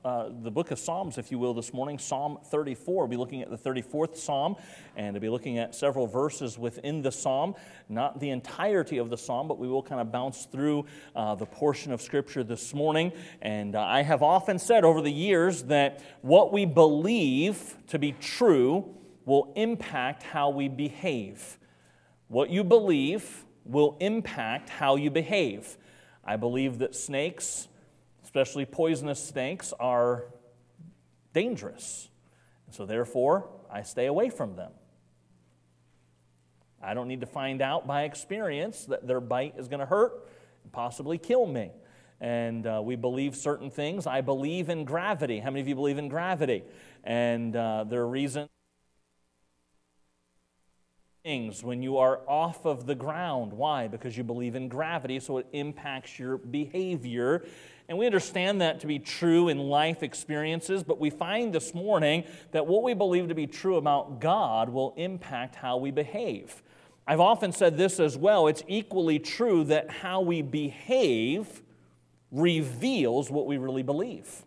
The book of Psalms, if you will, this morning, Psalm 34. We'll be looking at the 34th Psalm, and we'll be looking at several verses within the Psalm. Not the entirety of the Psalm, but we will kind of bounce through the portion of Scripture this morning. And I have often said over the years that what we believe to be true will impact how we behave. What you believe will impact how you behave. I believe that snakes, especially poisonous snakes, are dangerous. So therefore, I stay away from them. I don't need to find out by experience that their bite is going to hurt and possibly kill me. And we believe certain things. I believe in gravity. How many of you believe in gravity? And there are reasons when you are off of the ground. Why? Because you believe in gravity, so it impacts your behavior. And we understand that to be true in life experiences, but we find this morning that what we believe to be true about God will impact how we behave. I've often said this as well. It's equally true that how we behave reveals what we really believe.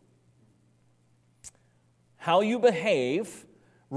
How you behave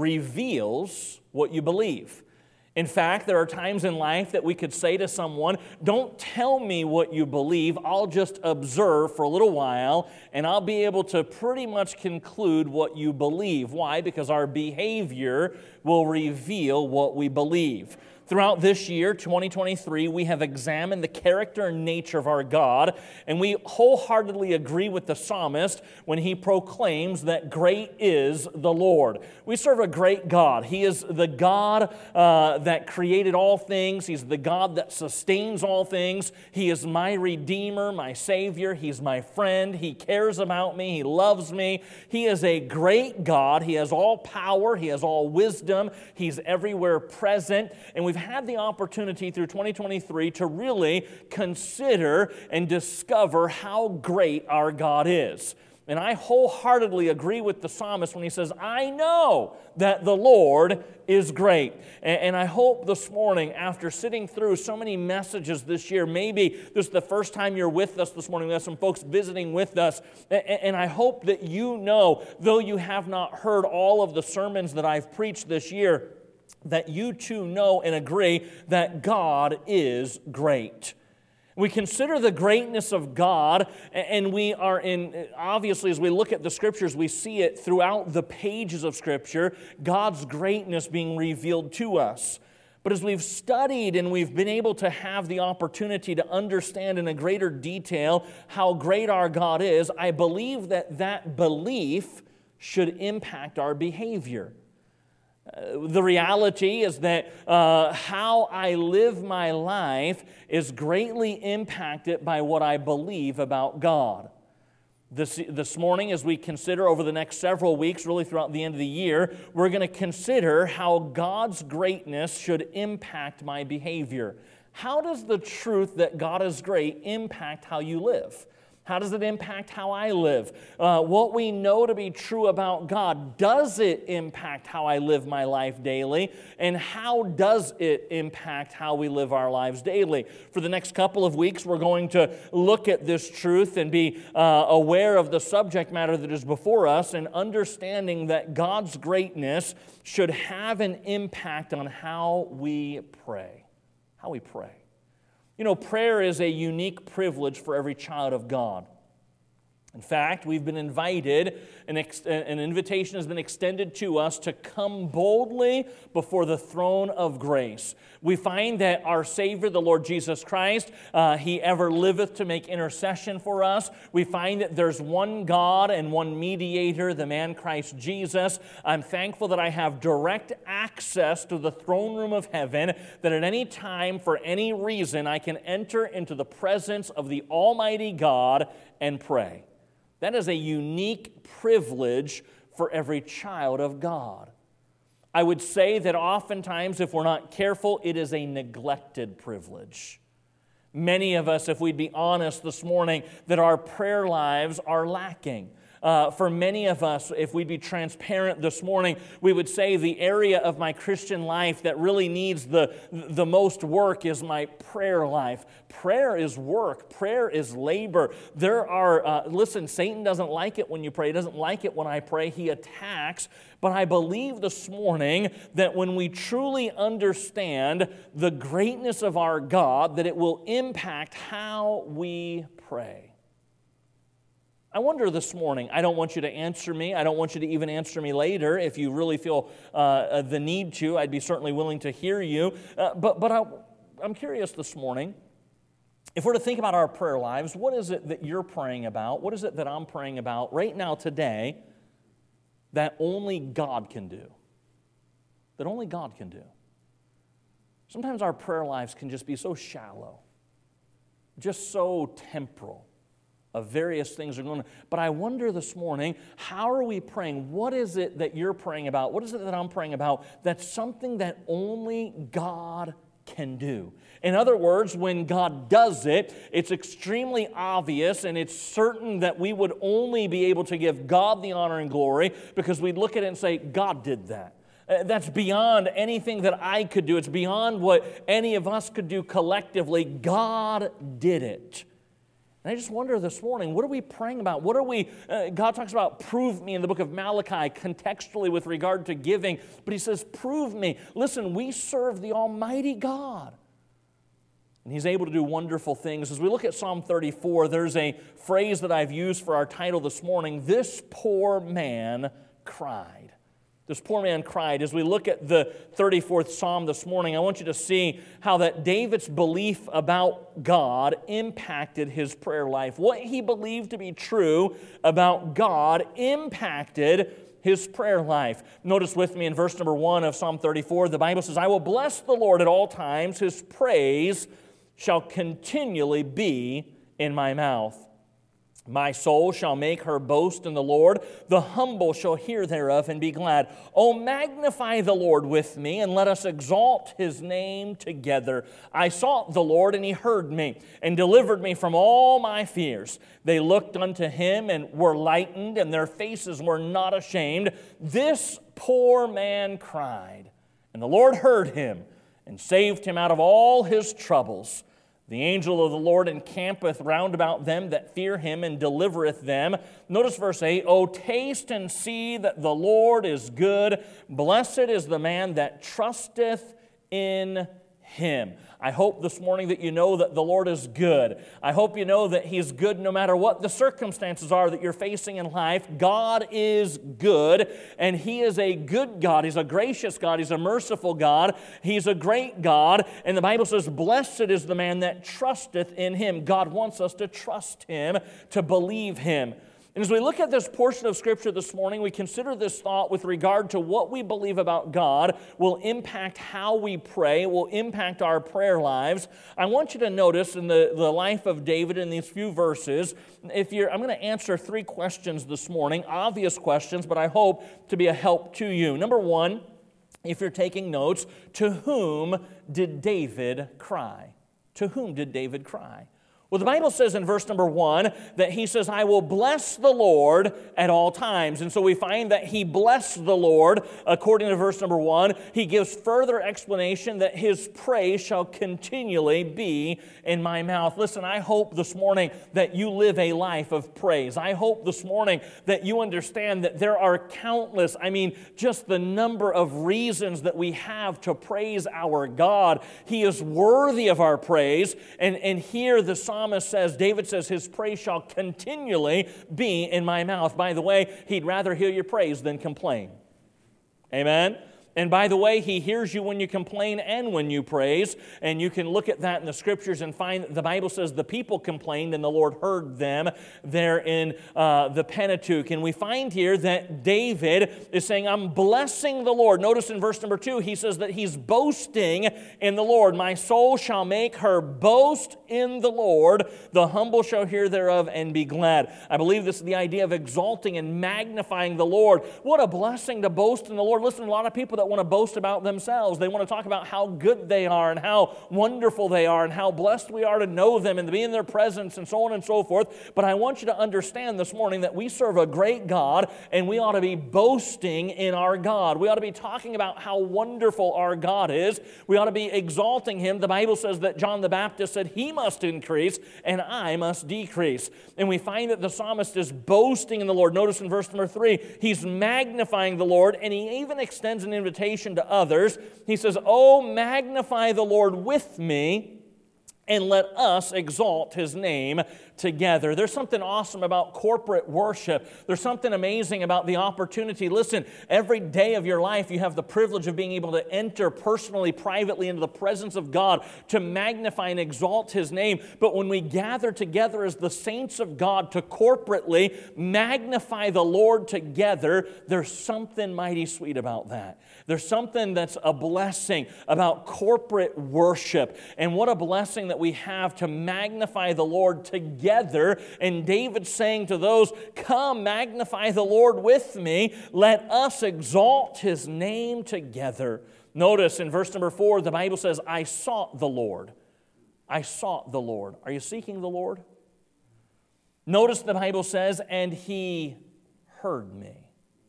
reveals what you believe. In fact, there are times in life that we could say to someone, don't tell me what you believe, I'll just observe for a little while, and I'll be able to pretty much conclude what you believe. Why? Because our behavior will reveal what we believe. Throughout this year, 2023, we have examined the character and nature of our God, and we wholeheartedly agree with the psalmist when he proclaims that great is the Lord. We serve a great God. He is the God that created all things. He's the God that sustains all things. He is my Redeemer, my Savior. He's my friend. He cares about me. He loves me. He is a great God. He has all power. He has all wisdom. He's everywhere present, and we've had the opportunity through 2023 to really consider and discover how great our God is. And I wholeheartedly agree with the psalmist when he says, I know that the Lord is great. And I hope this morning, after sitting through so many messages this year, maybe this is the first time you're with us this morning. We have some folks visiting with us. And I hope that you know, though you have not heard all of the sermons that I've preached this year, that you too know and agree that God is great. We consider the greatness of God, and we are obviously, as we look at the Scriptures, we see it throughout the pages of Scripture, God's greatness being revealed to us. But as we've studied and we've been able to have the opportunity to understand in a greater detail how great our God is, I believe that belief should impact our behavior. The reality is that how I live my life is greatly impacted by what I believe about God. This morning, as we consider over the next several weeks, really throughout the end of the year, we're going to consider how God's greatness should impact my behavior. How does the truth that God is great impact how you live? How does it impact how I live? What we know to be true about God, does it impact how I live my life daily? And how does it impact how we live our lives daily? For the next couple of weeks, we're going to look at this truth and be aware of the subject matter that is before us and understanding that God's greatness should have an impact on how we pray. How we pray. You know, prayer is a unique privilege for every child of God. In fact, we've been invited, an invitation has been extended to us to come boldly before the throne of grace. We find that our Savior, the Lord Jesus Christ, He ever liveth to make intercession for us. We find that there's one God and one mediator, the man Christ Jesus. I'm thankful that I have direct access to the throne room of heaven, that at any time, for any reason, I can enter into the presence of the Almighty God and pray. That is a unique privilege for every child of God. I would say that oftentimes, if we're not careful, it is a neglected privilege. Many of us, if we'd be honest this morning, that our prayer lives are lacking. For many of us, if we'd be transparent this morning, we would say the area of my Christian life that really needs the most work is my prayer life. Prayer is work. Prayer is labor. Listen, Satan doesn't like it when you pray. He doesn't like it when I pray. He attacks. But I believe this morning that when we truly understand the greatness of our God, that it will impact how we pray. I wonder this morning, I don't want you to answer me. I don't want you to even answer me later. If you really feel the need to, I'd be certainly willing to hear you. But I'm curious this morning, if we're to think about our prayer lives, what is it that you're praying about? What is it that I'm praying about right now today that only God can do? That only God can do. Sometimes our prayer lives can just be so shallow, just so temporal. Of various things are going on. But I wonder this morning, how are we praying? What is it that you're praying about? What is it that I'm praying about? That's something that only God can do. In other words, when God does it, it's extremely obvious and it's certain that we would only be able to give God the honor and glory because we'd look at it and say, God did that. That's beyond anything that I could do. It's beyond what any of us could do collectively. God did it. And I just wonder this morning, what are we praying about? What are we, God talks about prove me in the book of Malachi contextually with regard to giving, but he says prove me. Listen, we serve the Almighty God. And he's able to do wonderful things. As we look at Psalm 34, there's a phrase that I've used for our title this morning, this poor man cried. This poor man cried. As we look at the 34th Psalm this morning, I want you to see how that David's belief about God impacted his prayer life. What he believed to be true about God impacted his prayer life. Notice with me in verse number 1 of Psalm 34, the Bible says, I will bless the Lord at all times. His praise shall continually be in my mouth. My soul shall make her boast in the Lord. The humble shall hear thereof and be glad. O magnify the Lord with me, and let us exalt his name together. I sought the Lord, and he heard me, and delivered me from all my fears. They looked unto him, and were lightened, and their faces were not ashamed. This poor man cried, and the Lord heard him, and saved him out of all his troubles. The angel of the Lord encampeth round about them that fear him and delivereth them. Notice verse 8, O taste and see that the Lord is good. Blessed is the man that trusteth in him. I hope this morning that you know that the Lord is good. I hope you know that he's good no matter what the circumstances are that you're facing in life. God is good, and he is a good God. He's a gracious God. He's a merciful God. He's a great God. And the Bible says, blessed is the man that trusteth in him. God wants us to trust him, to believe him. And as we look at this portion of Scripture this morning, we consider this thought with regard to what we believe about God will impact how we pray, will impact our prayer lives. I want you to notice in the life of David in these few verses, I'm going to answer 3 questions this morning, obvious questions, but I hope to be a help to you. Number 1, if you're taking notes, to whom did David cry? To whom did David cry? Well, the Bible says in verse number 1 that he says, I will bless the Lord at all times. And so we find that he blessed the Lord according to verse number 1. He gives further explanation that his praise shall continually be in my mouth. Listen, I hope this morning that you live a life of praise. I hope this morning that you understand that there are countless, just the number of reasons that we have to praise our God. He is worthy of our praise. And here the psalmist says, David says, his praise shall continually be in my mouth. By the way, he'd rather hear your praise than complain. Amen? And by the way, he hears you when you complain and when you praise. And you can look at that in the Scriptures and find that the Bible says the people complained and the Lord heard them there in the Pentateuch. And we find here that David is saying, I'm blessing the Lord. Notice in verse number 2, he says that he's boasting in the Lord. My soul shall make her boast in the Lord. The humble shall hear thereof and be glad. I believe this is the idea of exalting and magnifying the Lord. What a blessing to boast in the Lord. Listen, a lot of people that that want to boast about themselves. They want to talk about how good they are and how wonderful they are and how blessed we are to know them and to be in their presence and so on and so forth. But I want you to understand this morning that we serve a great God, and we ought to be boasting in our God. We ought to be talking about how wonderful our God is. We ought to be exalting Him. The Bible says that John the Baptist said, He must increase and I must decrease. And we find that the psalmist is boasting in the Lord. Notice in verse number 3, he's magnifying the Lord, and he even extends an invitation to others. He says, "Oh, magnify the Lord with me, and let us exalt His name together." There's something awesome about corporate worship. There's something amazing about the opportunity. Listen, every day of your life you have the privilege of being able to enter personally, privately into the presence of God to magnify and exalt His name. But when we gather together as the saints of God to corporately magnify the Lord together, there's something mighty sweet about that. There's something that's a blessing about corporate worship. And what a blessing that we have to magnify the Lord together. And David's saying to those, "Come, magnify the Lord with me. Let us exalt His name together." Notice in verse number 4, the Bible says, "I sought the Lord." I sought the Lord. Are you seeking the Lord? Notice the Bible says, "And He heard me."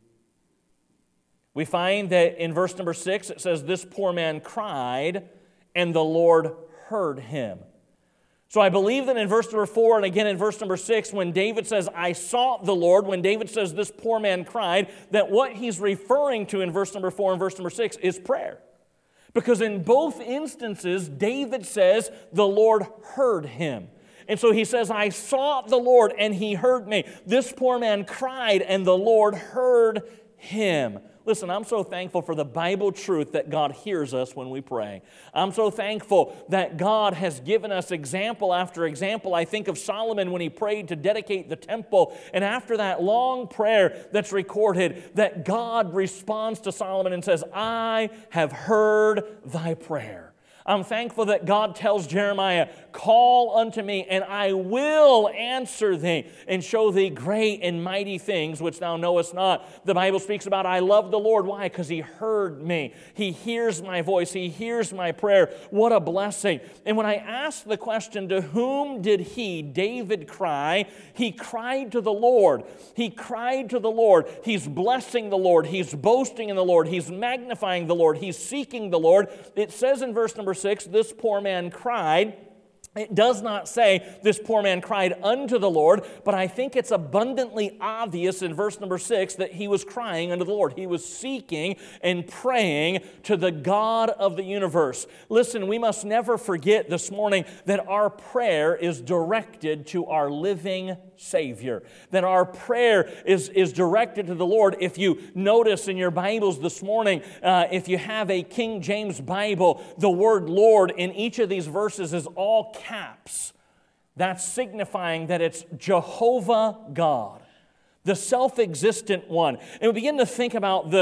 We find that in verse number 6, it says, "This poor man cried, and the Lord heard him." So I believe that in verse number 4 and again in verse number 6, when David says, "I sought the Lord," when David says, "This poor man cried," that what he's referring to in verse number 4 and verse number 6 is prayer. Because in both instances, David says, the Lord heard him. And so he says, "I sought the Lord, and He heard me. This poor man cried, and the Lord heard him." Listen, I'm so thankful for the Bible truth that God hears us when we pray. I'm so thankful that God has given us example after example. I think of Solomon when he prayed to dedicate the temple, and after that long prayer that's recorded, that God responds to Solomon and says, "I have heard thy prayer." I'm thankful that God tells Jeremiah, "Call unto me, and I will answer thee, and show thee great and mighty things which thou knowest not." The Bible speaks about, "I love the Lord." Why? Because He heard me. He hears my voice. He hears my prayer. What a blessing. And when I ask the question, to whom did David cry? He cried to the Lord. He cried to the Lord. He's blessing the Lord. He's boasting in the Lord. He's magnifying the Lord. He's seeking the Lord. It says in verse number 6, "This poor man cried." It does not say this poor man cried unto the Lord, but I think it's abundantly obvious in verse number 6 that he was crying unto the Lord. He was seeking and praying to the God of the universe. Listen, we must never forget this morning that our prayer is directed to our living Savior, that our prayer is directed to the Lord. If you notice in your Bibles this morning, if you have a King James Bible, the word Lord in each of these verses is all caps. That's signifying that it's Jehovah God, the self-existent one. And we begin to think about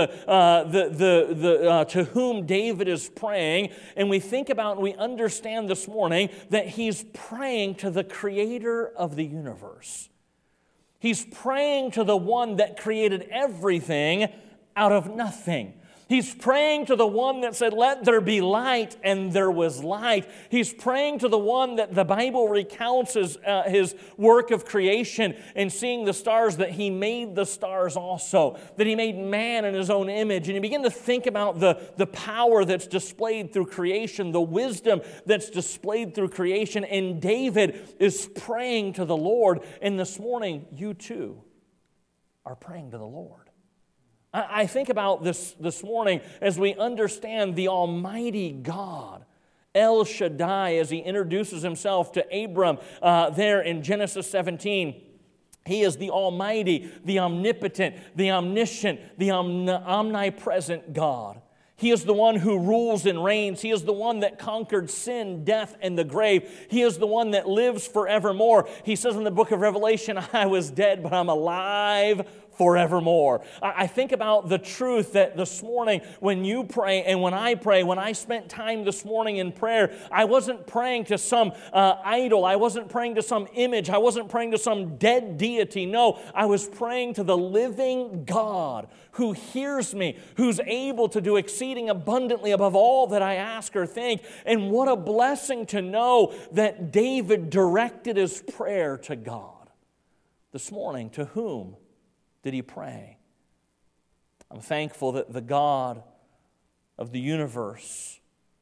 to whom David is praying, and we think about and we understand this morning that he's praying to the Creator of the universe. He's praying to the one that created everything out of nothing. He's praying to the one that said, "Let there be light," and there was light. He's praying to the one that the Bible recounts his work of creation and seeing the stars, that He made the stars also, that He made man in His own image. And you begin to think about the power that's displayed through creation, the wisdom that's displayed through creation. And David is praying to the Lord. And this morning, you too are praying to the Lord. I think about this morning as we understand the Almighty God, El Shaddai, as He introduces Himself to Abram there in Genesis 17. He is the Almighty, the omnipotent, the omniscient, the omnipresent God. He is the one who rules and reigns. He is the one that conquered sin, death, and the grave. He is the one that lives forevermore. He says in the book of Revelation, "I was dead, but I'm alive forevermore. I think about the truth that this morning when you pray and when I pray, when I spent time this morning in prayer, I wasn't praying to some idol. I wasn't praying to some image. I wasn't praying to some dead deity. No, I was praying to the living God who hears me, who's able to do exceeding abundantly above all that I ask or think. And what a blessing to know that David directed his prayer to God. This morning, to whom did he pray? I'm thankful that the God of the universe,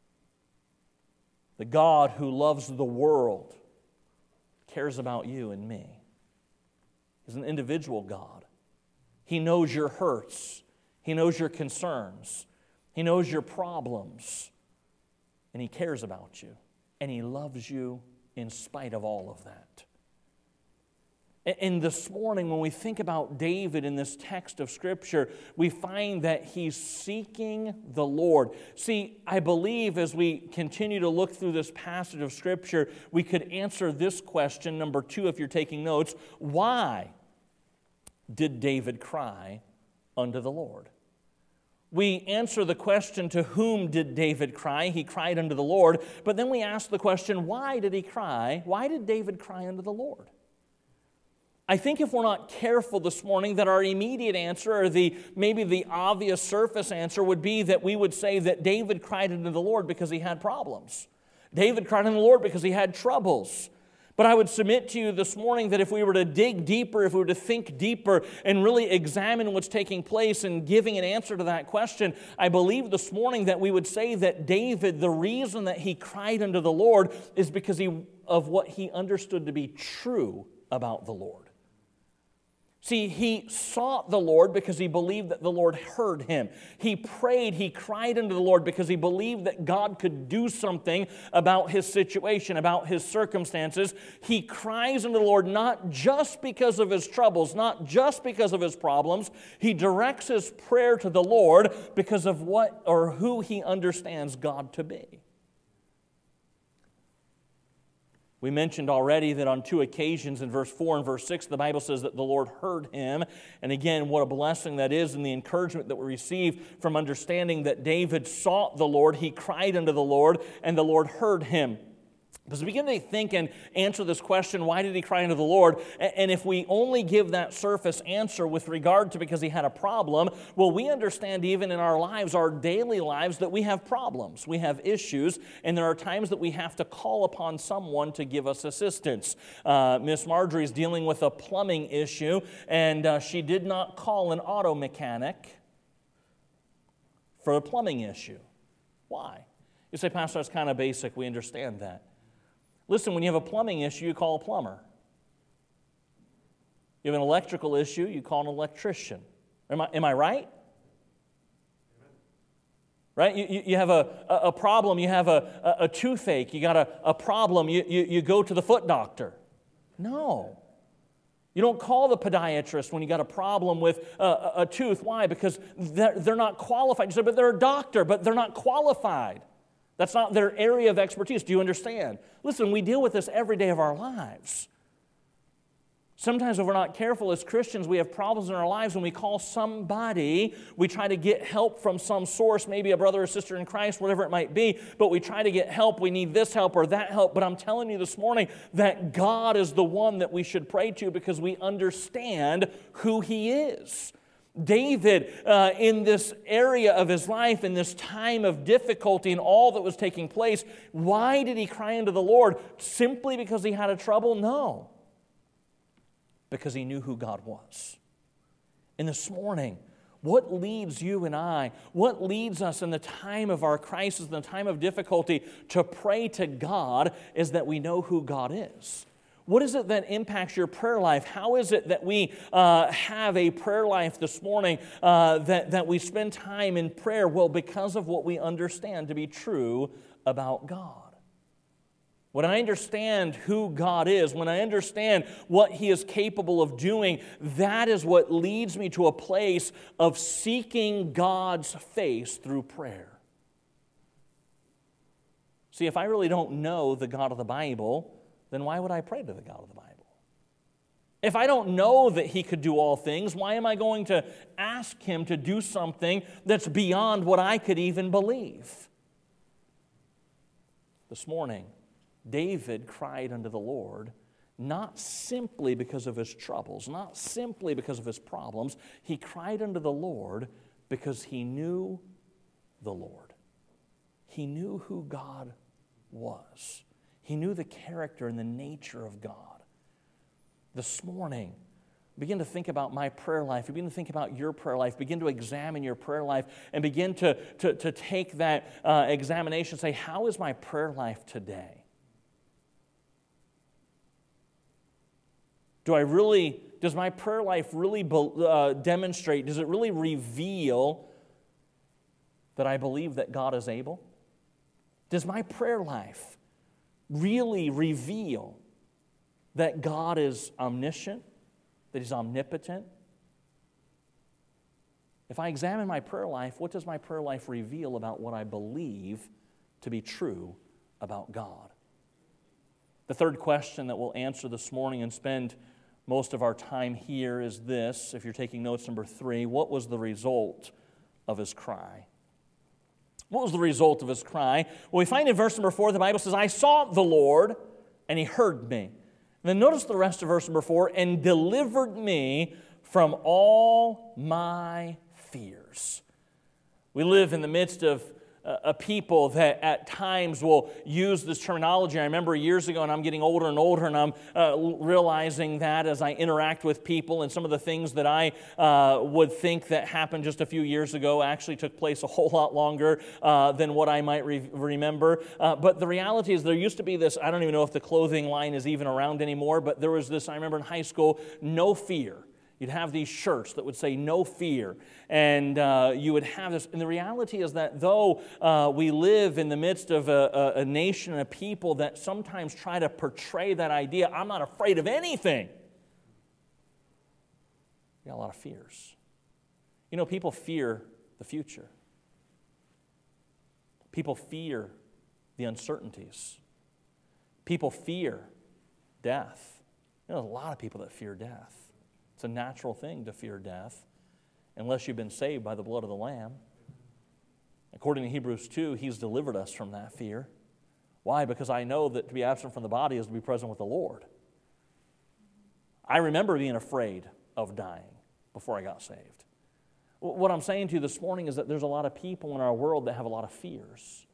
the God who loves the world, cares about you and me. He's an individual God. He knows your hurts. He knows your concerns. He knows your problems. And He cares about you. And He loves you in spite of all of that. And this morning, when we think about David in this text of Scripture, we find that he's seeking the Lord. See, I believe as we continue to look through this passage of Scripture, we could answer this question, number 2, if you're taking notes. Why did David cry unto the Lord? We answer the question, to whom did David cry? He cried unto the Lord. But then we ask the question, why did he cry? Why did David cry unto the Lord? I think if we're not careful this morning, that our immediate answer, or maybe the obvious surface answer, would be that we would say that David cried unto the Lord because he had problems. David cried unto the Lord because he had troubles. But I would submit to you this morning that if we were to dig deeper, if we were to think deeper and really examine what's taking place and giving an answer to that question, I believe this morning that we would say that David, the reason that he cried unto the Lord is because of what he understood to be true about the Lord. See, he sought the Lord because he believed that the Lord heard him. He prayed, he cried unto the Lord because he believed that God could do something about his situation, about his circumstances. He cries unto the Lord not just because of his troubles, not just because of his problems. He directs his prayer to the Lord because of what or who he understands God to be. We mentioned already that on 2 occasions in verse 4 and verse 6, the Bible says that the Lord heard him. And again, what a blessing that is, and the encouragement that we receive from understanding that David sought the Lord, he cried unto the Lord, and the Lord heard him. As we begin to think and answer this question, why did he cry unto the Lord? And if we only give that surface answer with regard to because he had a problem, well, we understand even in our lives, our daily lives, that we have problems. We have issues, and there are times that we have to call upon someone to give us assistance. Miss Marjorie is dealing with a plumbing issue, and she did not call an auto mechanic for a plumbing issue. Why? You say, Pastor, that's kind of basic. We understand that. Listen, when you have a plumbing issue, you call a plumber. You have an electrical issue, you call an electrician. Am I right? Right? You have a problem, you have a toothache, you got a problem, you go to the foot doctor. No. You don't call the podiatrist when you got a problem with a tooth. Why? Because they're not qualified. You say, but they're a doctor, but they're not qualified. That's not their area of expertise. Do you understand? Listen, we deal with this every day of our lives. Sometimes if we're not careful as Christians, we have problems in our lives when we call somebody, we try to get help from some source, maybe a brother or sister in Christ, whatever it might be, but we try to get help. We need this help or that help. But I'm telling you this morning that God is the one that we should pray to because we understand who He is. David, in this area of his life, in this time of difficulty and all that was taking place, why did he cry unto the Lord? Simply because he had a trouble? No. Because he knew who God was. And this morning, what leads you and I, what leads us in the time of our crisis, in the time of difficulty, to pray to God is that we know who God is. What is it that impacts your prayer life? How is it that we have a prayer life this morning, that we spend time in prayer? Well, because of what we understand to be true about God. When I understand who God is, when I understand what He is capable of doing, that is what leads me to a place of seeking God's face through prayer. See, if I really don't know the God of the Bible, then why would I pray to the God of the Bible? If I don't know that He could do all things, why am I going to ask Him to do something that's beyond what I could even believe? This morning, David cried unto the Lord, not simply because of his troubles, not simply because of his problems. He cried unto the Lord because he knew the Lord. He knew who God was. He knew the character and the nature of God. This morning, begin to think about my prayer life. Begin to think about your prayer life. Begin to examine your prayer life and begin to take that examination and say, how is my prayer life today? Does my prayer life really demonstrate, does it really reveal that I believe that God is able? Does my prayer life really reveal that God is omniscient, that He's omnipotent? If I examine my prayer life, what does my prayer life reveal about what I believe to be true about God? The third question that we'll answer this morning and spend most of our time here is this. If you're taking notes, number 3, what was the result of his cry? What was the result of his cry? Well, we find in verse number 4, the Bible says, I sought the Lord, and He heard me. And then notice the rest of verse number 4, and delivered me from all my fears. We live in the midst of a people that at times will use this terminology. I remember years ago, and I'm getting older and older, and I'm realizing that as I interact with people, and some of the things that I would think that happened just a few years ago actually took place a whole lot longer than what I might remember. But the reality is there used to be this, I don't even know if the clothing line is even around anymore, but there was this, I remember in high school, no fear. You'd have these shirts that would say no fear, and you would have this. And the reality is that though we live in the midst of a nation and a people that sometimes try to portray that idea, I'm not afraid of anything. We got a lot of fears. You know, people fear the future. People fear the uncertainties. People fear death. You know, there's a lot of people that fear death. It's a natural thing to fear death unless you've been saved by the blood of the Lamb. According to Hebrews 2, He's delivered us from that fear. Why? Because I know that to be absent from the body is to be present with the Lord. I remember being afraid of dying before I got saved. What I'm saying to you this morning is that there's a lot of people in our world that have a lot of fears.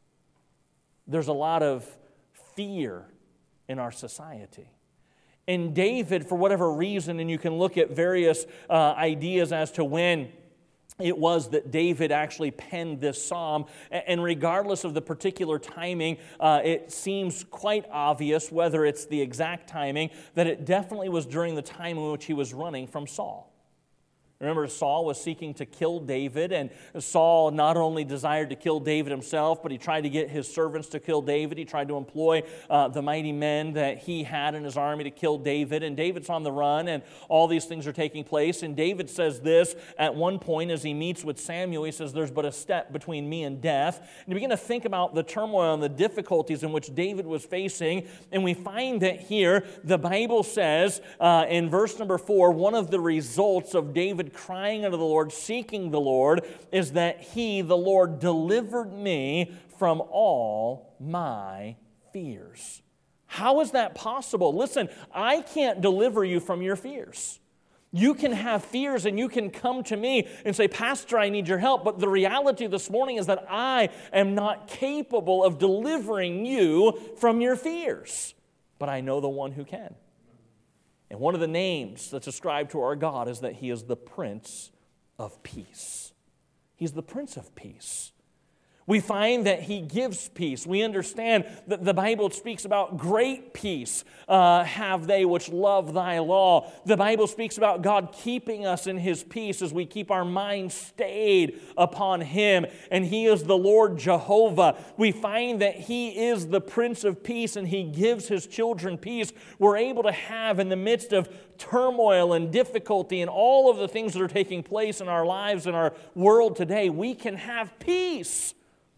There's a lot of fear in our society. And David, for whatever reason, and you can look at various ideas as to when it was that David actually penned this psalm, and regardless of the particular timing, it seems quite obvious, whether it's the exact timing, that it definitely was during the time in which he was running from Saul. Remember, Saul was seeking to kill David, and Saul not only desired to kill David himself, but he tried to get his servants to kill David. He tried to employ the mighty men that he had in his army to kill David, and David's on the run, and all these things are taking place. And David says this at one point as he meets with Samuel. He says, there's but a step between me and death. And you begin to think about the turmoil and the difficulties in which David was facing, and we find that here the Bible says in verse number 4, one of the results of David crying unto the Lord, seeking the Lord, is that He, the Lord, delivered me from all my fears. How is that possible? Listen, I can't deliver you from your fears. You can have fears and you can come to me and say, Pastor, I need your help. But the reality this morning is that I am not capable of delivering you from your fears. But I know the one who can. And one of the names that's ascribed to our God is that He is the Prince of Peace. He's the Prince of Peace. We find that He gives peace. We understand that the Bible speaks about great peace have they which love Thy law. The Bible speaks about God keeping us in His peace as we keep our minds stayed upon Him. And He is the Lord Jehovah. We find that He is the Prince of Peace and He gives His children peace. We're able to have in the midst of turmoil and difficulty and all of the things that are taking place in our lives, in our world today, we can have peace.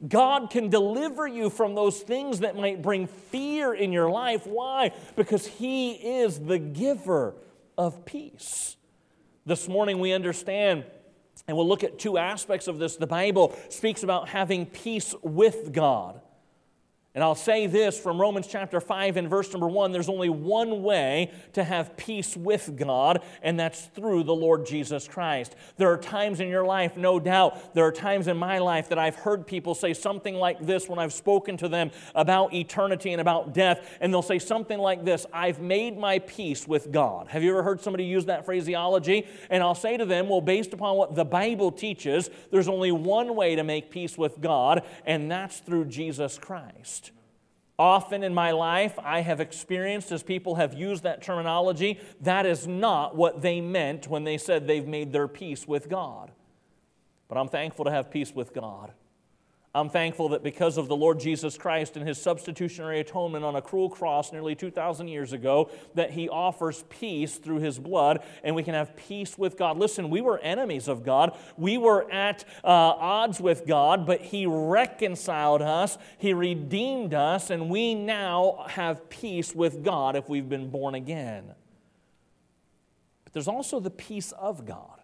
God can deliver you from those things that might bring fear in your life. Why? Because He is the giver of peace. This morning we understand, and we'll look at two aspects of this. The Bible speaks about having peace with God. And I'll say this from Romans chapter 5 and verse number 1, there's only one way to have peace with God, and that's through the Lord Jesus Christ. There are times in your life, no doubt, there are times in my life that I've heard people say something like this when I've spoken to them about eternity and about death, and they'll say something like this: I've made my peace with God. Have you ever heard somebody use that phraseology? And I'll say to them, well, based upon what the Bible teaches, there's only one way to make peace with God, and that's through Jesus Christ. Often in my life, I have experienced, as people have used that terminology, that is not what they meant when they said they've made their peace with God. But I'm thankful to have peace with God. I'm thankful that because of the Lord Jesus Christ and His substitutionary atonement on a cruel cross nearly 2,000 years ago, that He offers peace through His blood, and we can have peace with God. Listen, we were enemies of God. We were at odds with God, but He reconciled us. He redeemed us, and we now have peace with God if we've been born again. But there's also the peace of God.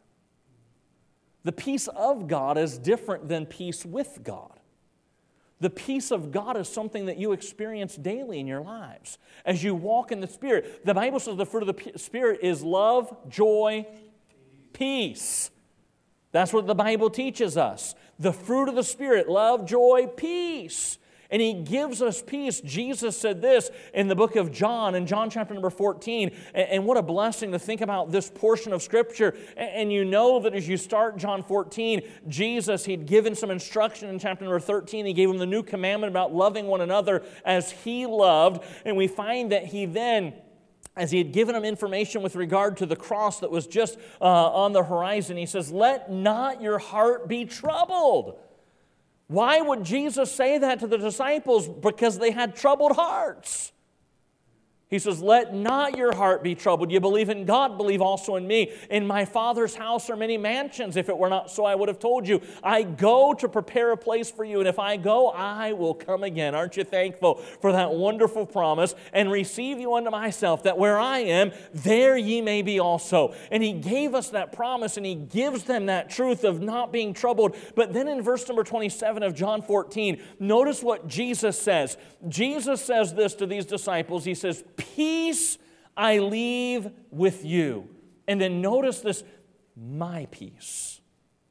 The peace of God is different than peace with God. The peace of God is something that you experience daily in your lives. As you walk in the Spirit, the Bible says the fruit of the Spirit is love, joy, peace. That's what the Bible teaches us. The fruit of the Spirit, love, joy, peace. And He gives us peace. Jesus said this in the book of John, in John chapter number 14. And what a blessing to think about this portion of Scripture. And you know that as you start John 14, Jesus, He'd given some instruction in chapter number 13. He gave them the new commandment about loving one another as He loved. And we find that He then, as He had given them information with regard to the cross that was just on the horizon, He says, "Let not your heart be troubled." Why would Jesus say that to the disciples? Because they had troubled hearts. He says, "Let not your heart be troubled. You believe in God, believe also in me. In my Father's house are many mansions. If it were not so, I would have told you. I go to prepare a place for you, and if I go, I will come again." Aren't you thankful for that wonderful promise? "And receive you unto myself, that where I am, there ye may be also." And He gave us that promise, and He gives them that truth of not being troubled. But then in verse number 27 of John 14, notice what Jesus says. Jesus says this to these disciples. He says, "Peace I leave with you." And then notice this, "my peace."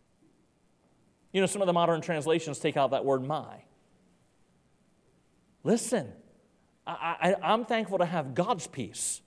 You know, some of the modern translations take out that word "my." Listen, I'm thankful to have God's peace.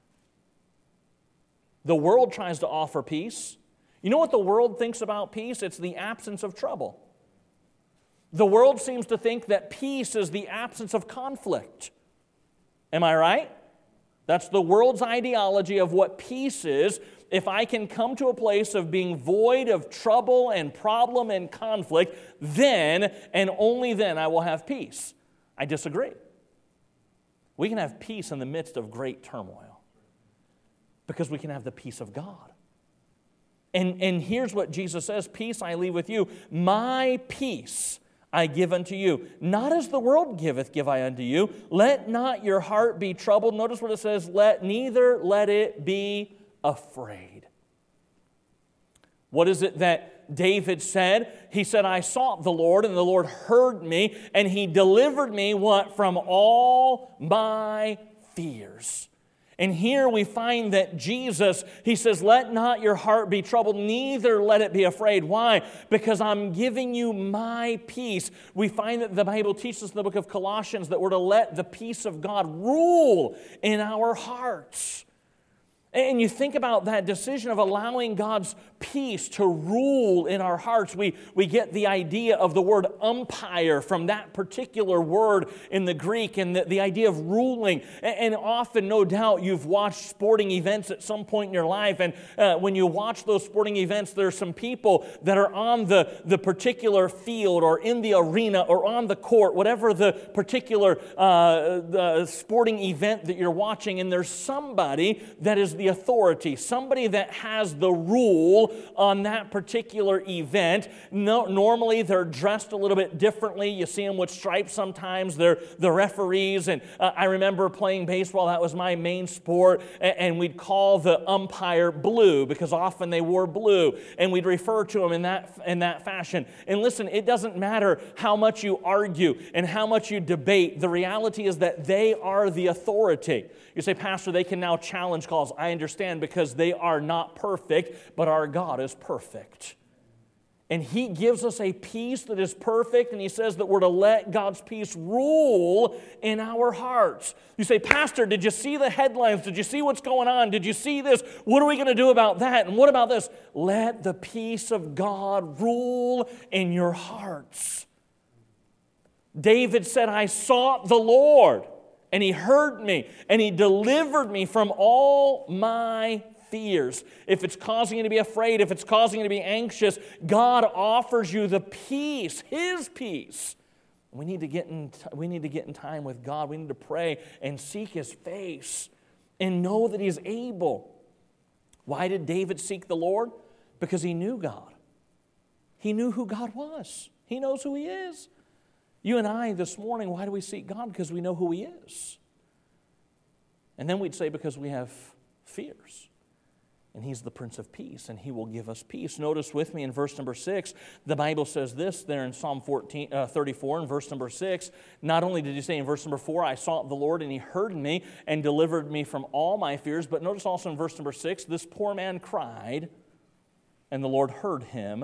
The world tries to offer peace. You know what the world thinks about peace? It's the absence of trouble. The world seems to think that peace is the absence of conflict. Am I right? That's the world's ideology of what peace is. If I can come to a place of being void of trouble and problem and conflict, then and only then I will have peace. I disagree. We can have peace in the midst of great turmoil because we can have the peace of God. And here's what Jesus says, "Peace I leave with you, my peace I give unto you. Not as the world giveth, give I unto you. Let not your heart be troubled." Notice what it says, neither let it be afraid. What is it that David said? He said, "I sought the Lord, and the Lord heard me, and He delivered me," what? "From all my fears." And here we find that Jesus, He says, "Let not your heart be troubled, neither let it be afraid." Why? Because I'm giving you my peace. We find that the Bible teaches us in the book of Colossians that we're to let the peace of God rule in our hearts. And you think about that decision of allowing God's peace to rule in our hearts. We get the idea of the word umpire from that particular word in the Greek, and the idea of ruling. And often, no doubt, you've watched sporting events at some point in your life, and when you watch those sporting events, there are some people that are on the particular field or in the arena or on the court, whatever the particular the sporting event that you're watching, and there's somebody that is the authority, somebody that has the rule on that particular event. No, normally they're dressed a little bit differently. You see them with stripes sometimes. They're the referees. And I remember playing baseball. That was my main sport. And we'd call the umpire Blue because often they wore blue. And we'd refer to them in that fashion. And listen, it doesn't matter how much you argue and how much you debate. The reality is that they are the authority. You say, Pastor, they can now challenge calls. I understand, because they are not perfect, but our God is perfect. And He gives us a peace that is perfect, and He says that we're to let God's peace rule in our hearts. You say, Pastor, did you see the headlines? Did you see what's going on? Did you see this? What are we going to do about that? And what about this? Let the peace of God rule in your hearts. David said, I sought the Lord, and He heard me, and He delivered me from all my fears. If it's causing you to be afraid, if it's causing you to be anxious, God offers you the peace, His peace. We need to get in time with God. We need to pray and seek His face and know that He's able. Why did David seek the Lord? Because he knew God. He knew who God was. He knows who He is. You and I this morning, why do we seek God? Because we know who He is. And then we'd say because we have fears. And He's the Prince of Peace, and He will give us peace. Notice with me in verse number 6, the Bible says this there in Psalm 34 and verse number 6. Not only did He say in verse number 4, I sought the Lord, and He heard me and delivered me from all my fears. But notice also in verse number 6, this poor man cried, and the Lord heard him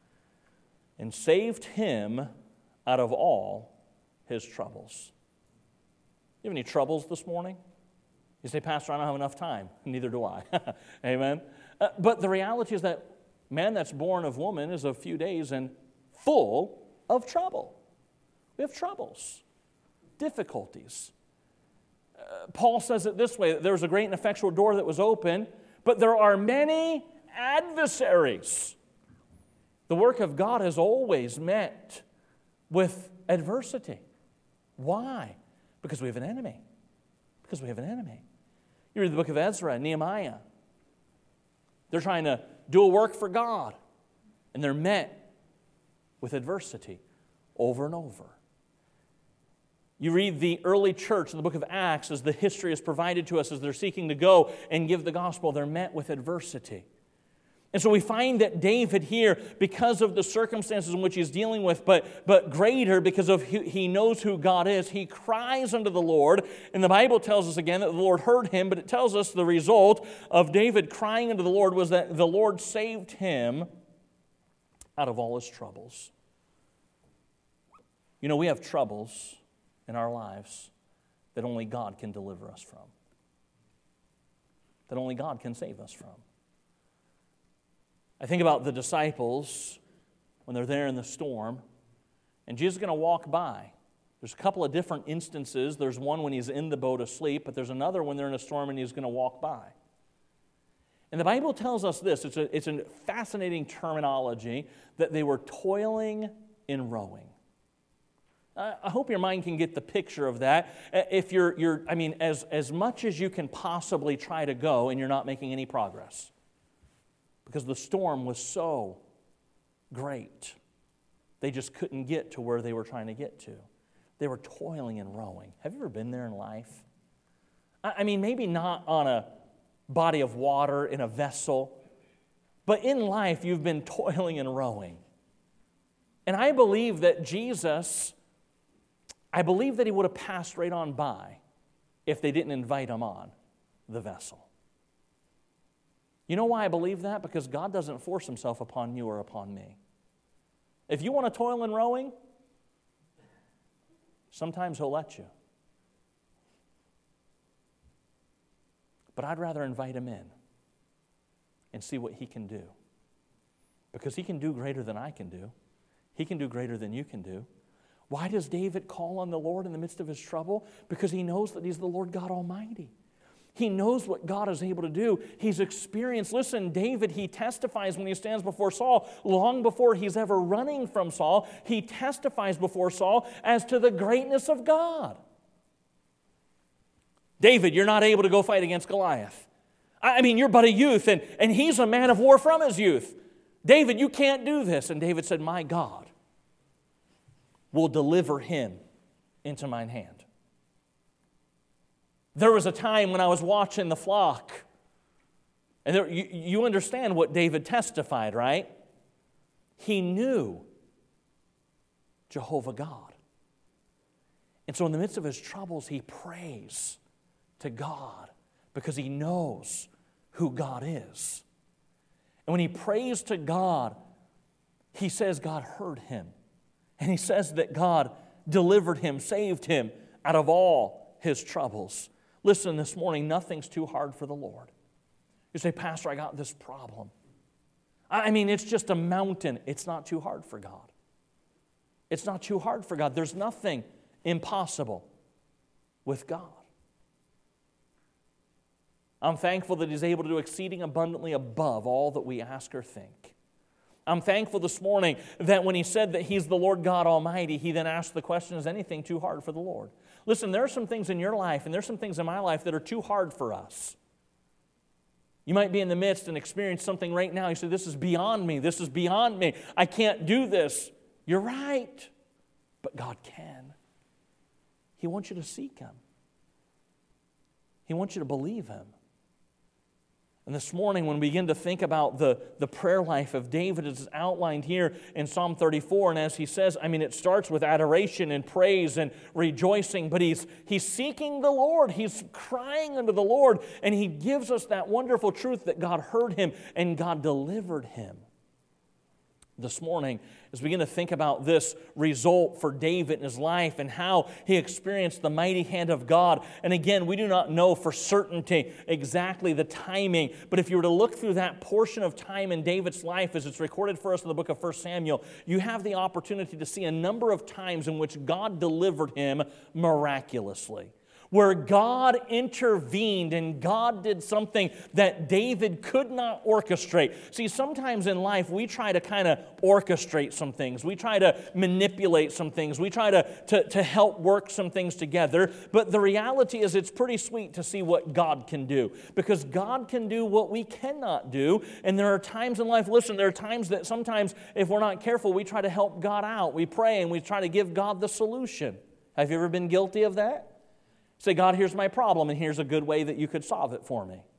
and saved him out of all his troubles. You have any troubles this morning? You say, Pastor, I don't have enough time. Neither do I. Amen? But the reality is that man that's born of woman is a few days and full of trouble. We have troubles, difficulties. Paul says it this way, there was a great and effectual door that was open, but there are many adversaries. The work of God has always met with adversity. Why? Because we have an enemy. Because we have an enemy. You read the book of Ezra and Nehemiah. They're trying to do a work for God, and they're met with adversity over and over. You read the early church in the book of Acts, as the history is provided to us, as they're seeking to go and give the gospel, they're met with adversity. And so we find that David here, because of the circumstances in which he's dealing with, but greater because of he knows who God is, he cries unto the Lord. And the Bible tells us again that the Lord heard him, but it tells us the result of David crying unto the Lord was that the Lord saved him out of all his troubles. You know, we have troubles in our lives that only God can deliver us from, that only God can save us from. I think about the disciples when they're there in the storm, and Jesus is going to walk by. There's a couple of different instances. There's one when He's in the boat asleep, but there's another when they're in a storm and He's going to walk by. And the Bible tells us this. It's a fascinating terminology that they were toiling in rowing. I hope your mind can get the picture of that. If as much as you can possibly try to go and you're not making any progress. Because the storm was so great. They just couldn't get to where they were trying to get to. They were toiling and rowing. Have you ever been there in life? I mean, maybe not on a body of water in a vessel, but in life you've been toiling and rowing. And I believe that Jesus, He would have passed right on by if they didn't invite Him on the vessel. You know why I believe that? Because God doesn't force Himself upon you or upon me. If you want to toil in rowing, sometimes He'll let you. But I'd rather invite Him in and see what He can do. Because He can do greater than I can do. He can do greater than you can do. Why does David call on the Lord in the midst of his trouble? Because he knows that He's the Lord God Almighty. He knows what God is able to do. He's experienced. Listen, David, he testifies when he stands before Saul, long before he's ever running from Saul, he testifies before Saul as to the greatness of God. David, you're not able to go fight against Goliath. I mean, you're but a youth, and he's a man of war from his youth. David, you can't do this. And David said, my God will deliver him into mine hand. There was a time when I was watching the flock, and you understand what David testified, right? He knew Jehovah God. And so in the midst of his troubles, he prays to God because he knows who God is. And when he prays to God, he says God heard him. And he says that God delivered him, saved him out of all his troubles. Listen, this morning, nothing's too hard for the Lord. You say, Pastor, I got this problem. I mean, it's just a mountain. It's not too hard for God. It's not too hard for God. There's nothing impossible with God. I'm thankful that He's able to do exceeding abundantly above all that we ask or think. I'm thankful this morning that when He said that He's the Lord God Almighty, He then asked the question, is anything too hard for the Lord? Listen, there are some things in your life and there's some things in my life that are too hard for us. You might be in the midst and experience something right now. You say, this is beyond me. This is beyond me. I can't do this. You're right. But God can. He wants you to seek Him. He wants you to believe Him. And this morning, when we begin to think about the prayer life of David as outlined here in Psalm 34, and as he says, I mean, it starts with adoration and praise and rejoicing, but he's seeking the Lord. He's crying unto the Lord, and he gives us that wonderful truth that God heard him and God delivered him. This morning, as we begin to think about this result for David in his life and how he experienced the mighty hand of God. And again, we do not know for certainty exactly the timing, but if you were to look through that portion of time in David's life as it's recorded for us in the book of 1 Samuel, you have the opportunity to see a number of times in which God delivered him miraculously, where God intervened and God did something that David could not orchestrate. See, sometimes in life we try to kind of orchestrate some things. We try to manipulate some things. We try to help work some things together. But the reality is it's pretty sweet to see what God can do, because God can do what we cannot do. And there are times in life, listen, there are times that sometimes if we're not careful, we try to help God out. We pray and we try to give God the solution. Have you ever been guilty of that? Say, God, here's my problem, and here's a good way that you could solve it for me.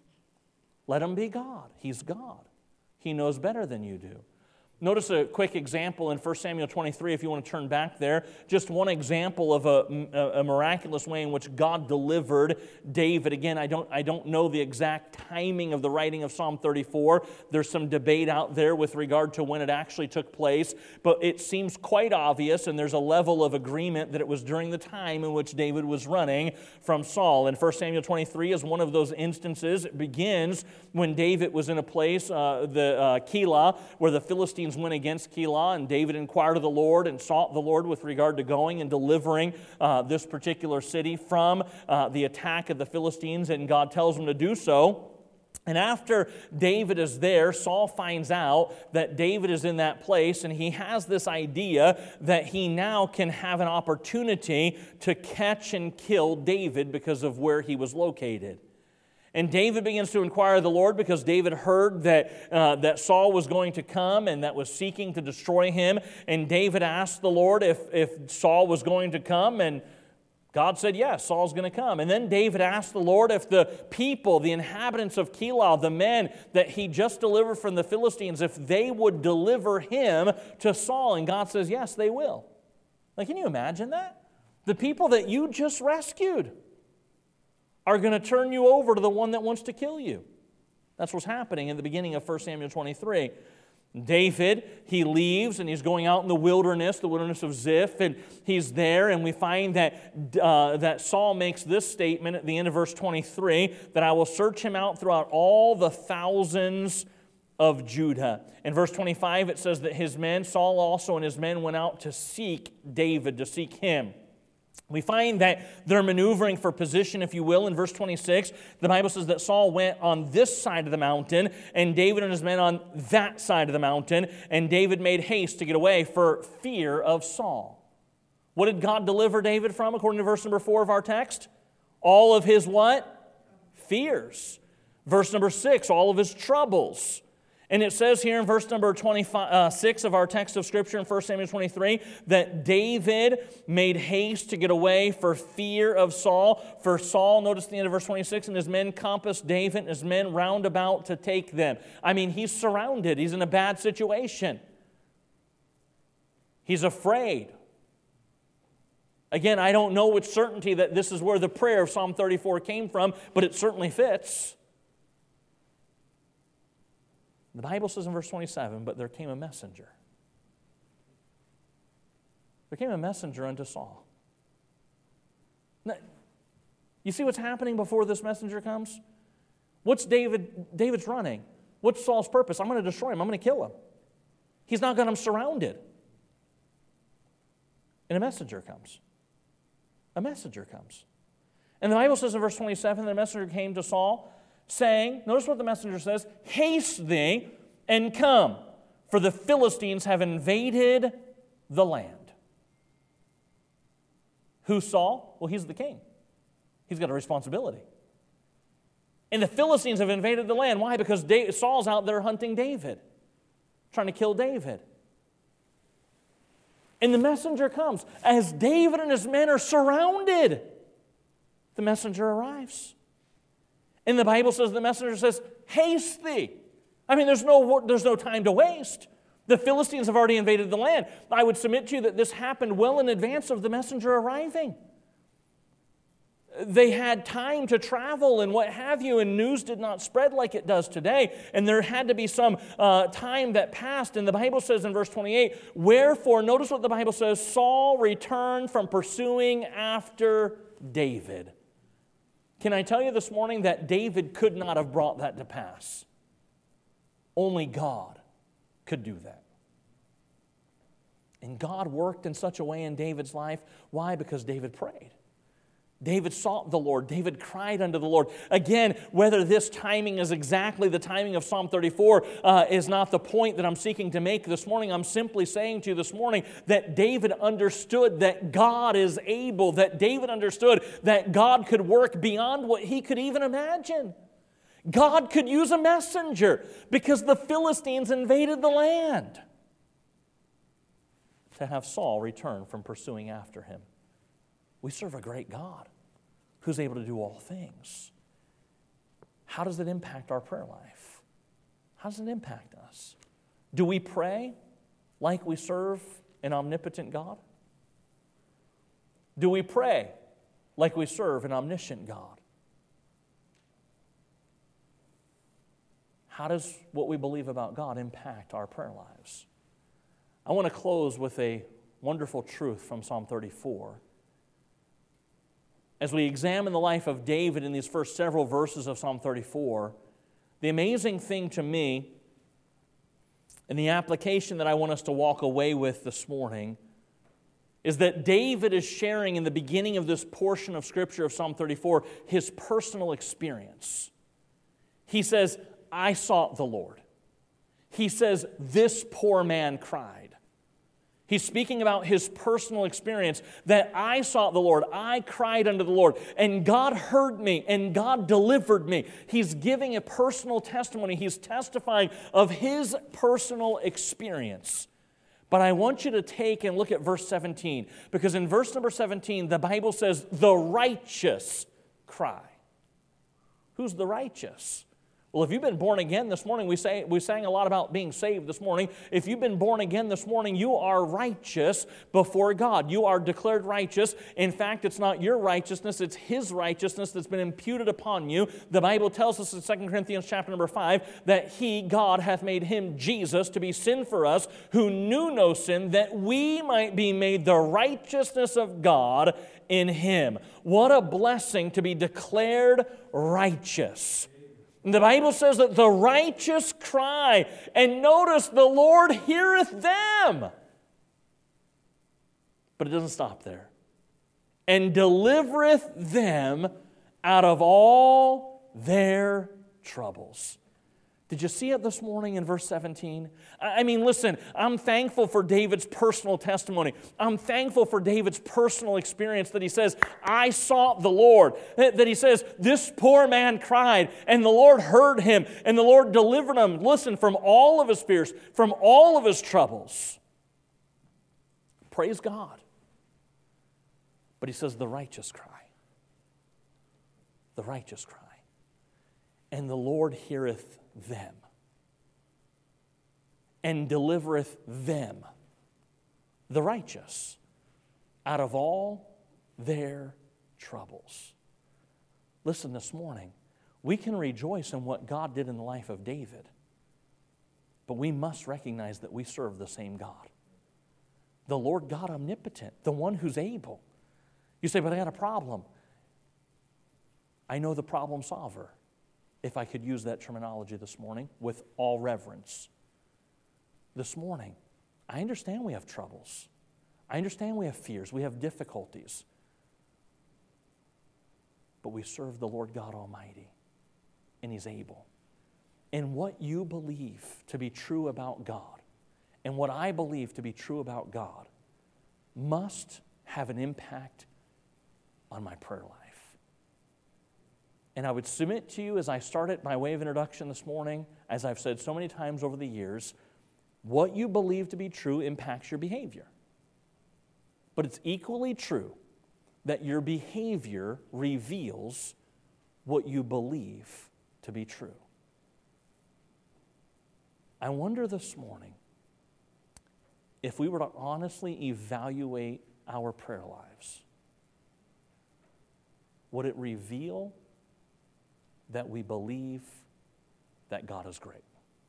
Let Him be God. He's God. He knows better than you do. Notice a quick example in 1 Samuel 23, if you want to turn back there. Just one example of a miraculous way in which God delivered David. Again, I don't know the exact timing of the writing of Psalm 34. There's some debate out there with regard to when it actually took place. But it seems quite obvious, and there's a level of agreement that it was during the time in which David was running from Saul. And 1 Samuel 23 is one of those instances. It begins when David was in a place, Keilah, where the Philistines went against Keilah, and David inquired of the Lord and sought the Lord with regard to going and delivering this particular city from the attack of the Philistines, and God tells him to do so. And after David is there, Saul finds out that David is in that place, and he has this idea that he now can have an opportunity to catch and kill David because of where he was located. And David begins to inquire of the Lord because David heard that Saul was going to come and that was seeking to destroy him. And David asked the Lord if Saul was going to come, and God said, yes, Saul's going to come. And then David asked the Lord if the people, the inhabitants of Keilah, the men that he just delivered from the Philistines, if they would deliver him to Saul. And God says, yes, they will. Like, can you imagine that? The people that you just rescued are going to turn you over to the one that wants to kill you. That's what's happening in the beginning of 1 Samuel 23. David, he leaves and he's going out in the wilderness of Ziph, and he's there, and we find that Saul makes this statement at the end of verse 23, that I will search him out throughout all the thousands of Judah. In verse 25, it says that his men, Saul also and his men, went out to seek David, to seek him. We find that they're maneuvering for position, if you will. In verse 26, the Bible says that Saul went on this side of the mountain, and David and his men on that side of the mountain, and David made haste to get away for fear of Saul. What did God deliver David from, according to verse number 4 of our text? All of his what? Fears. Verse number 6, all of his troubles. And it says here in verse number 6 of our text of Scripture in 1 Samuel 23 that David made haste to get away for fear of Saul. For Saul, notice the end of verse 26, and his men compassed David and his men round about to take them. I mean, he's surrounded. He's in a bad situation. He's afraid. Again, I don't know with certainty that this is where the prayer of Psalm 34 came from, but it certainly fits. The Bible says in verse 27, but there came a messenger. There came a messenger unto Saul. Now, you see what's happening before this messenger comes? What's David's running? What's Saul's purpose? I'm going to destroy him. I'm going to kill him. He's not got him surrounded. And a messenger comes. A messenger comes. And the Bible says in verse 27, the messenger came to Saul, saying, notice what the messenger says, haste thee and come, for the Philistines have invaded the land. Who's Saul? Well, he's the king. He's got a responsibility. And the Philistines have invaded the land. Why? Because Saul's out there hunting David, trying to kill David. And the messenger comes. As David and his men are surrounded, the messenger arrives. And the Bible says, the messenger says, haste thee. I mean, there's no time to waste. The Philistines have already invaded the land. I would submit to you that this happened well in advance of the messenger arriving. They had time to travel and what have you, and news did not spread like it does today. And there had to be some time that passed. And the Bible says in verse 28, wherefore, notice what the Bible says, Saul returned from pursuing after David. Can I tell you this morning that David could not have brought that to pass? Only God could do that. And God worked in such a way in David's life. Why? Because David prayed. David sought the Lord. David cried unto the Lord. Again, whether this timing is exactly the timing of Psalm 34 is not the point that I'm seeking to make this morning. I'm simply saying to you this morning that David understood that God is able, that David understood that God could work beyond what he could even imagine. God could use a messenger because the Philistines invaded the land to have Saul return from pursuing after him. We serve a great God who's able to do all things. How does it impact our prayer life? How does it impact us? Do we pray like we serve an omnipotent God? Do we pray like we serve an omniscient God? How does what we believe about God impact our prayer lives? I want to close with a wonderful truth from Psalm 34. As we examine the life of David in these first several verses of Psalm 34, the amazing thing to me, and the application that I want us to walk away with this morning, is that David is sharing in the beginning of this portion of Scripture of Psalm 34 his personal experience. He says, I sought the Lord. He says, this poor man cried. He's speaking about his personal experience, that I sought the Lord, I cried unto the Lord, and God heard me, and God delivered me. He's giving a personal testimony. He's testifying of his personal experience. But I want you to take and look at verse 17, because in verse number 17, the Bible says, the righteous cry. Who's the righteous? Well, if you've been born again this morning, we sang a lot about being saved this morning. If you've been born again this morning, you are righteous before God. You are declared righteous. In fact, it's not your righteousness, it's His righteousness that's been imputed upon you. The Bible tells us in 2 Corinthians chapter number 5 that He, God, hath made Him, Jesus, to be sin for us, who knew no sin, that we might be made the righteousness of God in Him. What a blessing to be declared righteous. And the Bible says that the righteous cry, and notice the Lord heareth them. But it doesn't stop there. And delivereth them out of all their troubles. Did you see it this morning in verse 17? I mean, listen, I'm thankful for David's personal testimony. I'm thankful for David's personal experience that he says, I sought the Lord. That he says, this poor man cried, and the Lord heard him, and the Lord delivered him, listen, from all of his fears, from all of his troubles. Praise God. But he says, the righteous cry. The righteous cry. And the Lord heareth them, and delivereth them, the righteous, out of all their troubles. Listen, this morning, we can rejoice in what God did in the life of David, but we must recognize that we serve the same God. The Lord God omnipotent, the one who's able. You say, but I got a problem. I know the problem solver, if I could use that terminology this morning with all reverence. This morning, I understand we have troubles. I understand we have fears. We have difficulties. But we serve the Lord God Almighty, and He's able. And what you believe to be true about God, and what I believe to be true about God, must have an impact on my prayer life. And I would submit to you, as I start it by way of introduction this morning, as I've said so many times over the years, what you believe to be true impacts your behavior. But it's equally true that your behavior reveals what you believe to be true. I wonder this morning if we were to honestly evaluate our prayer lives, would it reveal that we believe that God is great?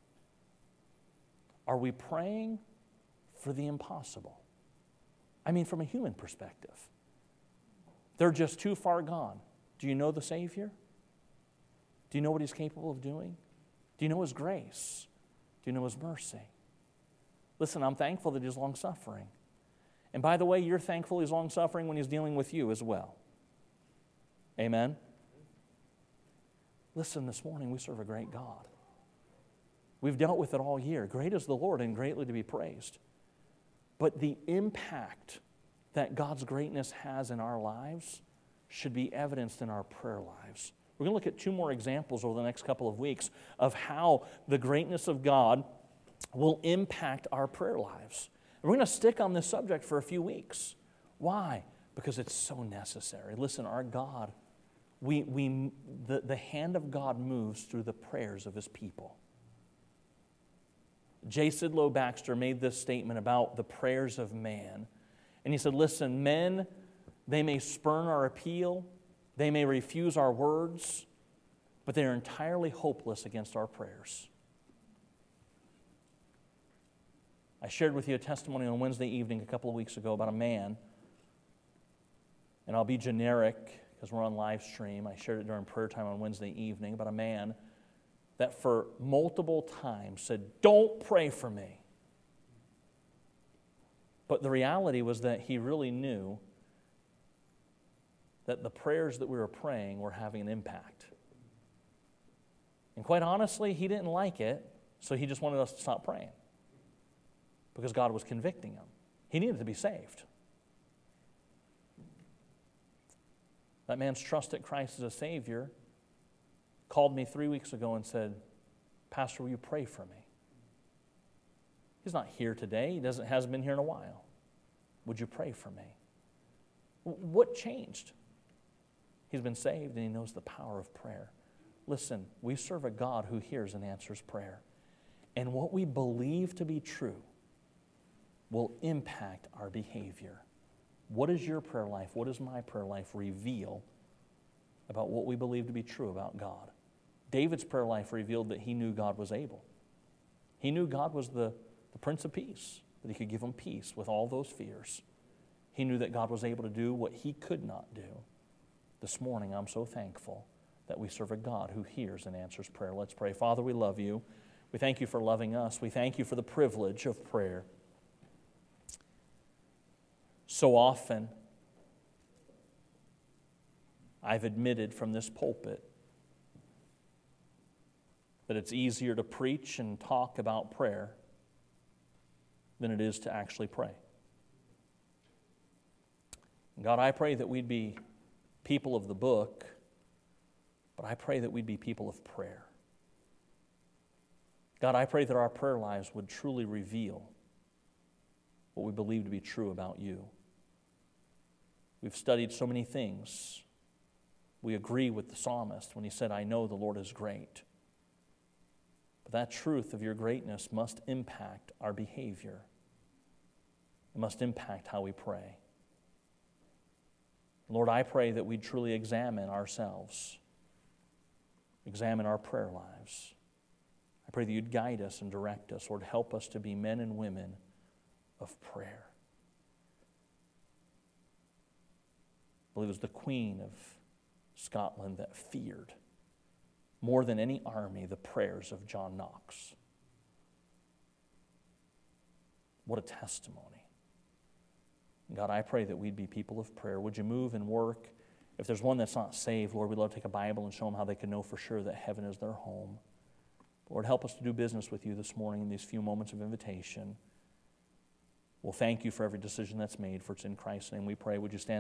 Are we praying for the impossible? I mean, from a human perspective. They're just too far gone. Do you know the Savior? Do you know what He's capable of doing? Do you know His grace? Do you know His mercy? Listen, I'm thankful that He's long-suffering. And by the way, you're thankful He's long-suffering when He's dealing with you as well. Amen? Listen, this morning we serve a great God. We've dealt with it all year. Great is the Lord and greatly to be praised. But the impact that God's greatness has in our lives should be evidenced in our prayer lives. We're going to look at two more examples over the next couple of weeks of how the greatness of God will impact our prayer lives. And we're going to stick on this subject for a few weeks. Why? Because it's so necessary. Listen, our God, the hand of God moves through the prayers of His people. J. Sidlow Baxter made this statement about the prayers of man. And he said, listen, men, they may spurn our appeal, they may refuse our words, but they are entirely hopeless against our prayers. I shared with you a testimony on Wednesday evening a couple of weeks ago about a man, and I'll be generic because we're on live stream. I shared it during prayer time on Wednesday evening about a man that for multiple times said, don't pray for me. But the reality was that he really knew that the prayers that we were praying were having an impact. And quite honestly, he didn't like it, so he just wanted us to stop praying because God was convicting him. He needed to be saved. That man's trust at Christ as a Savior called me 3 weeks ago and said, Pastor, will you pray for me? He's not here today. He hasn't been here in a while. Would you pray for me? What changed? He's been saved and he knows the power of prayer. Listen, we serve a God who hears and answers prayer. And what we believe to be true will impact our behavior. What does your prayer life, what does my prayer life reveal about what we believe to be true about God? David's prayer life revealed that he knew God was able. He knew God was the Prince of Peace, that He could give him peace with all those fears. He knew that God was able to do what he could not do. This morning, I'm so thankful that we serve a God who hears and answers prayer. Let's pray. Father, we love you. We thank you for loving us. We thank you for the privilege of prayer. So often, I've admitted from this pulpit that it's easier to preach and talk about prayer than it is to actually pray. God, I pray that we'd be people of the book, but I pray that we'd be people of prayer. God, I pray that our prayer lives would truly reveal what we believe to be true about you. We've studied so many things. We agree with the psalmist when he said, I know the Lord is great. But that truth of your greatness must impact our behavior. It must impact how we pray. Lord, I pray that we'd truly examine ourselves, examine our prayer lives. I pray that you'd guide us and direct us. Lord, help us to be men and women of prayer. I believe it was the Queen of Scotland that feared, more than any army, the prayers of John Knox. What a testimony. God, I pray that we'd be people of prayer. Would you move and work? If there's one that's not saved, Lord, we'd love to take a Bible and show them how they can know for sure that heaven is their home. Lord, help us to do business with you this morning in these few moments of invitation. We'll thank you for every decision that's made, for it's in Christ's name we pray. Would you stand?